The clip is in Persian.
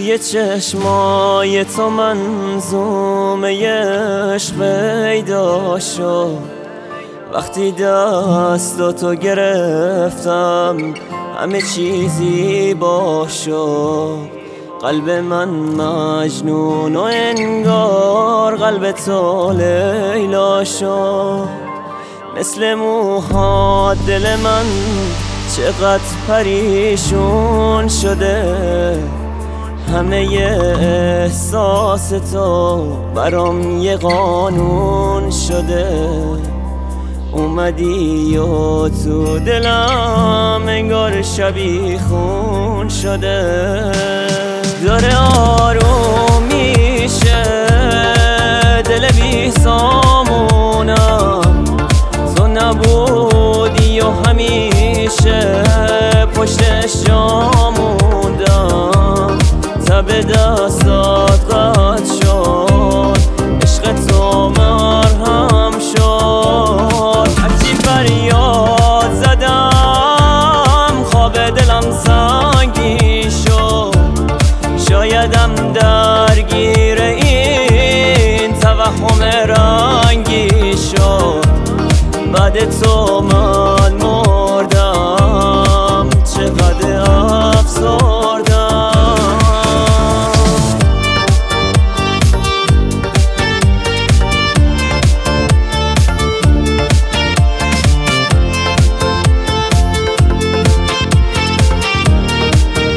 توی چشمای تو منظومه عشق پیدا شد. وقتی دستاتو گرفتم همه چیزی با شد. قلب من مجنون و انگار قلب تو لیلا شد. مثل موها دل من چقدر پریشون شده. همه احساس تو برام یه قانون شده. اومدی و تو دلم انگار شبی خون شده. داره آروم میشه دل بی سامونم. تو نبودی و همیشه پشتش جا موندم. تب دستات